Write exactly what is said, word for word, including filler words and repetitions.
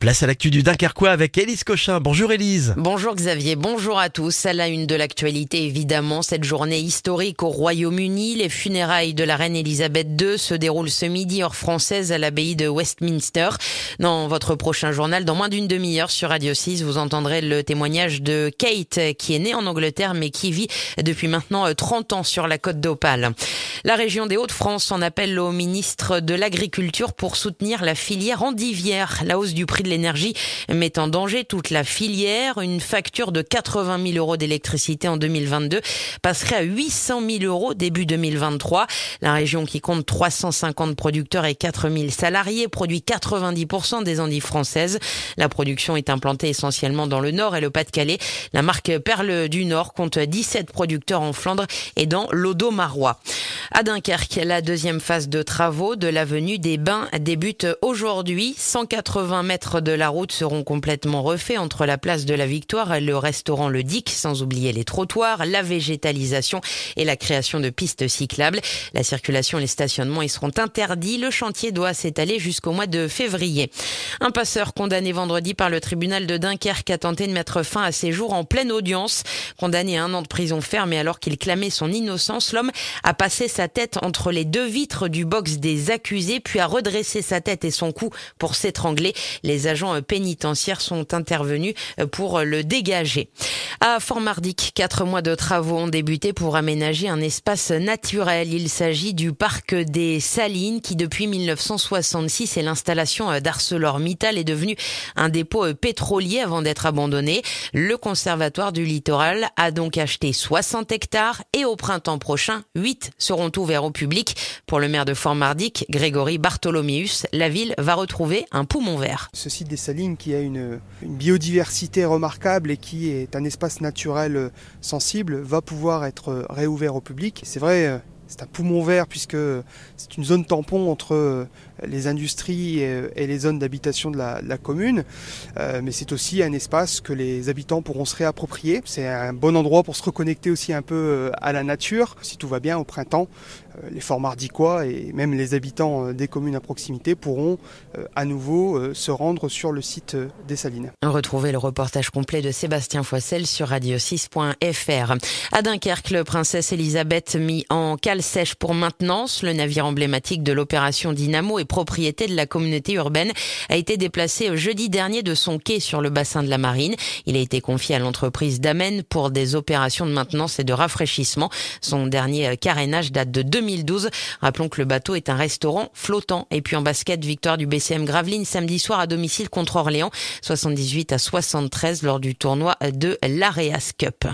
Place à l'actu du Dunkerquois avec Élise Cochin. Bonjour Élise. Bonjour Xavier, bonjour à tous. À la une de l'actualité, évidemment, cette journée historique au Royaume-Uni. Les funérailles de la reine Elisabeth deux se déroulent ce midi, heure française, à l'abbaye de Westminster. Dans votre prochain journal, dans moins d'une demi-heure sur Radio six, vous entendrez le témoignage de Kate, qui est née en Angleterre, mais qui vit depuis maintenant trente ans sur la Côte d'Opale. La région des Hauts-de-France en appelle au ministre de l'Agriculture pour soutenir la filière endivière. La hausse du prix de l'énergie met en danger toute la filière. Une facture de quatre-vingt mille euros d'électricité en deux mille vingt-deux passerait à huit cent mille euros début deux mille vingt-trois. La région, qui compte trois cent cinquante producteurs et quatre mille salariés, produit quatre-vingt-dix pour cent des endives françaises. La production est implantée essentiellement dans le Nord et le Pas-de-Calais. La marque Perle du Nord compte dix-sept producteurs en Flandre et dans l'Audomarois. À Dunkerque, la deuxième phase de travaux de l'avenue des Bains débute aujourd'hui. cent quatre-vingts mètres de la route seront complètement refaits entre la place de la Victoire et le restaurant Le Dic, sans oublier les trottoirs, la végétalisation et la création de pistes cyclables. La circulation et les stationnements y seront interdits. Le chantier doit s'étaler jusqu'au mois de février. Un passeur condamné vendredi par le tribunal de Dunkerque a tenté de mettre fin à ses jours en pleine audience. Condamné à un an de prison ferme et alors qu'il clamait son innocence, l'homme a passé sa tête entre les deux vitres du box des accusés, puis a redressé sa tête et son cou pour s'étrangler. Les agents pénitentiaires sont intervenus pour le dégager. À Fort-Mardic, quatre mois de travaux ont débuté pour aménager un espace naturel. Il s'agit du parc des Salines qui, depuis mille neuf cent soixante-six et l'installation d'ArcelorMittal, est devenu un dépôt pétrolier avant d'être abandonné. Le conservatoire du littoral a donc acheté soixante hectares et au printemps prochain, huit seront ouverts au public. Pour le maire de Fort-Mardic, Grégory Bartholoméus, la ville va retrouver un poumon vert. Ce site des Salines, qui a une, une biodiversité remarquable et qui est un espace naturel sensible, va pouvoir être réouvert au public. C'est vrai, c'est un poumon vert puisque c'est une zone tampon entre les industries et les zones d'habitation de la, de la commune, euh, mais c'est aussi un espace que les habitants pourront se réapproprier. C'est un bon endroit pour se reconnecter aussi un peu à la nature. Si tout va bien, au printemps, les Fort-Mardicois et même les habitants des communes à proximité pourront à nouveau se rendre sur le site des Salines. Retrouvez le reportage complet de Sébastien Foissel sur radio six point f r. À Dunkerque, le Princesse Elisabeth mis en cale sèche pour maintenance. Le navire emblématique de l'opération Dynamo et propriété de la communauté urbaine a été déplacé jeudi dernier de son quai sur le bassin de la Marine. Il a été confié à l'entreprise Damen pour des opérations de maintenance et de rafraîchissement. Son dernier carénage date de deux mille douze. Rappelons que le bateau est un restaurant flottant. Et puis en basket, victoire du B C M Gravelines samedi soir à domicile contre Orléans, soixante-dix-huit à soixante-treize lors du tournoi de l'Areas Cup.